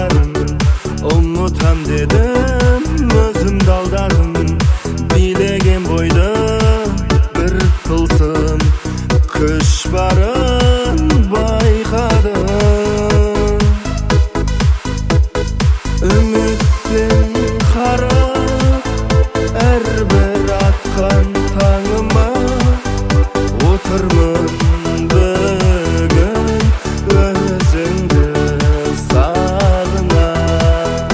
баарын ұмытам дедім, өзімді алдадым. Билеген бойда бір тылсым күш барын байқадым. Үмітпен қарап әрбір атқан таңыма отырмын бүгін өзіңді сағынам.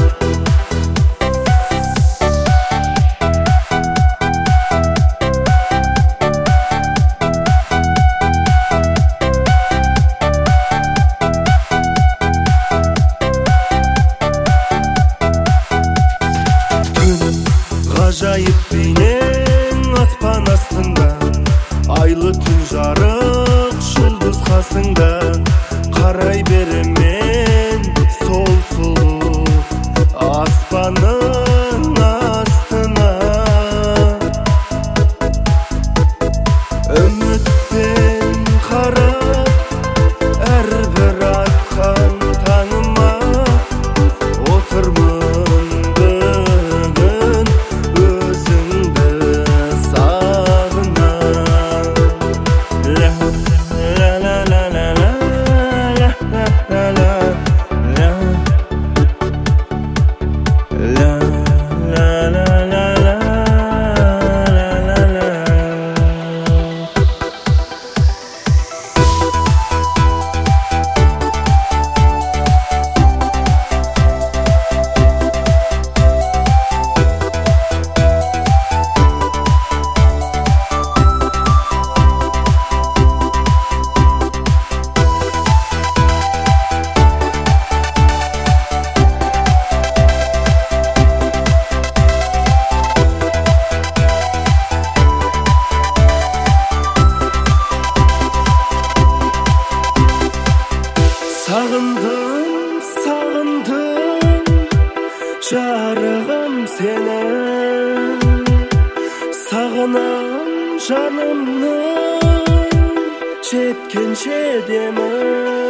Күн ғажайып бейнең аспан астында, айлы түн жарық жұлдыз қасыңда. Қарай берем мен сол сұлу аспанның астына. Үмітпен қарап әрбір атқан таңыма отырмын бүгін өзіңді сағынам. Ла ла ла ла ла ла ла ла ла Сағындым, сағындым, жарығым сені. Сағынам жанымның жеткенше демі.